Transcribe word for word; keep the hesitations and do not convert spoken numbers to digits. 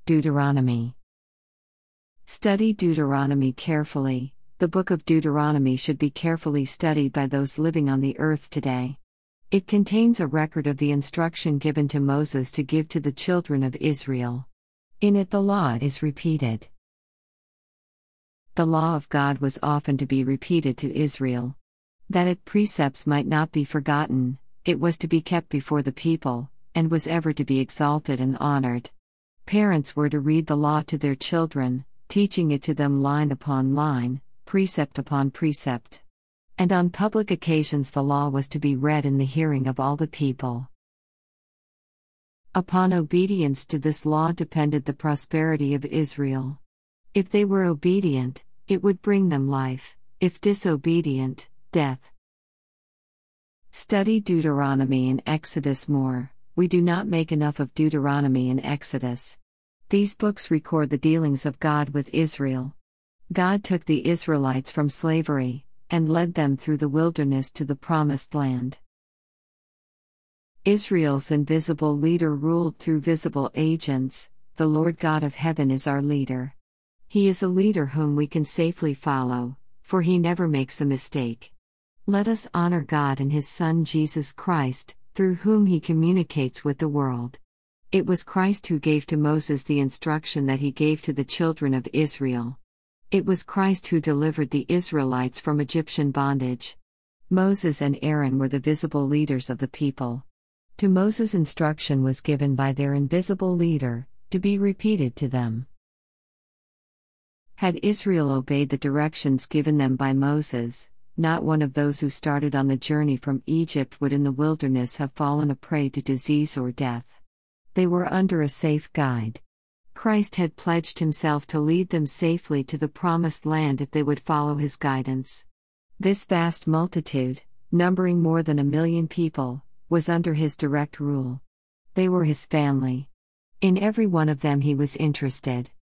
Deuteronomy. Study Deuteronomy carefully. The book of Deuteronomy should be carefully studied by those living on the earth today. It contains a record of the instruction given to Moses to give to the children of Israel. In it, the law is repeated. The law of God was often to be repeated to Israel. That its precepts might not be forgotten, it was to be kept before the people, and was ever to be exalted and honored. Parents were to read the law to their children, teaching it to them line upon line, precept upon precept. And on public occasions the law was to be read in the hearing of all the people. Upon obedience to this law depended the prosperity of Israel. If they were obedient, it would bring them life; if disobedient, death. Study Deuteronomy and Exodus more. We do not make enough of Deuteronomy and Exodus. These books record the dealings of God with Israel. God took the Israelites from slavery, and led them through the wilderness to the Promised Land. Israel's invisible leader ruled through visible agents. The Lord God of heaven is our leader. He is a leader whom we can safely follow, for he never makes a mistake. Let us honor God and His Son Jesus Christ, through whom He communicates with the world. It was Christ who gave to Moses the instruction that he gave to the children of Israel. It was Christ who delivered the Israelites from Egyptian bondage. Moses and Aaron were the visible leaders of the people. To Moses, instruction was given by their invisible leader, to be repeated to them. Had Israel obeyed the directions given them by Moses, not one of those who started on the journey from Egypt would in the wilderness have fallen a prey to disease or death. They were under a safe guide. Christ had pledged Himself to lead them safely to the Promised Land if they would follow His guidance. This vast multitude, numbering more than a million people, was under His direct rule. They were His family. In every one of them He was interested.